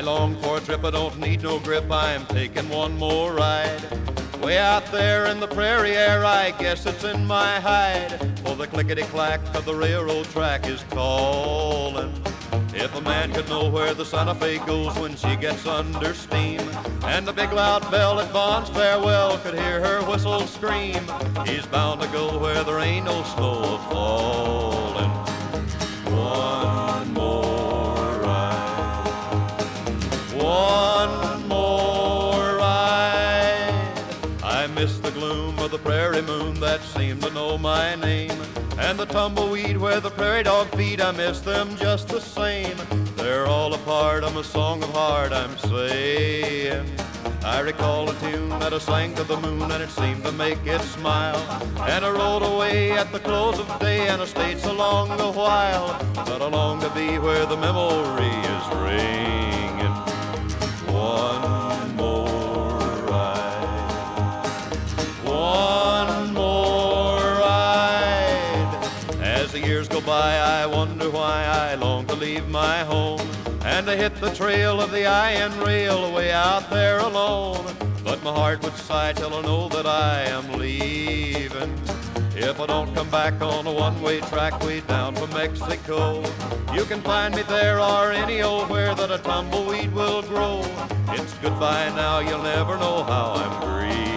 long for a trip, I don't need no grip, I'm taking one more ride. Way out there in the prairie air, I guess it's in my hide. For the clickety-clack of the railroad track is calling. If a man could know where the Santa Fe goes when she gets under steam, and the big loud bell at Bond's farewell could hear her whistle scream, he's bound to go where there ain't no snow a-falling. One more ride, one more ride. I miss the gloom of the prairie moon that seemed to know my name, and the tumbleweed where the prairie dog feed, I miss them just the same. They're all a part of a song of heart I'm saying. I recall a tune that I sang to the moon and it seemed to make it smile. And I rode away at the close of day and I stayed so long a while. But I long to be where the memory is ringing. One more ride, one more ride. As the years go by, I wonder why I long to leave my home and to hit the trail of the iron rail away out there alone. But my heart would sigh till I know that I am leaving. If I don't come back on a one-way track way down from Mexico, you can find me there or any old where that a tumbleweed will grow. It's goodbye now, you'll never know how I'm grieving.